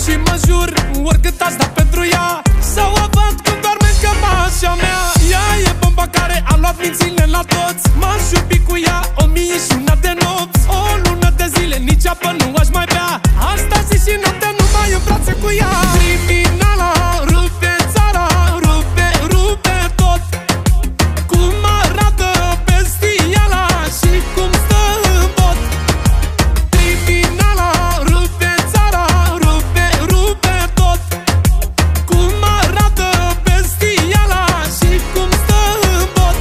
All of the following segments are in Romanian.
Și mă jur, oricât aș da pentru ea, să o văd când doarme în cămașa mea. Ea e bomba care a luat mințile la toți. M-aș iubi cu ea 1001 de nopți. O lună de zile, nici apă nu aș mai bea. Asta zi și noaptea numai în brațe cu ea. Criminala rupe țara, rupe, rupe tot. Cum arată bestiala și cum stă în bot. Criminala rupe țara, rupe, rupe tot. Cum arată bestiala și cum stă în bot.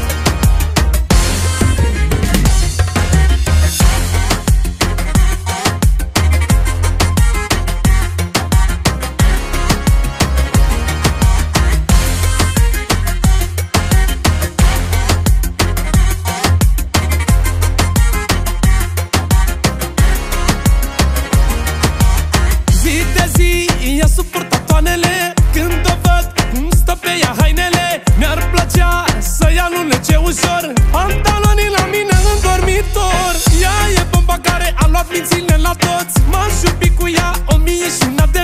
Zi de zi ea suportă toanele. Când o văd cum stă pe ea hainele, mi-ar plăcea să ia lunece ușor pantalonii la mine în dormitor. Ea e bomba care a luat mințile la toți. M-aș iubi cu ea 1001 de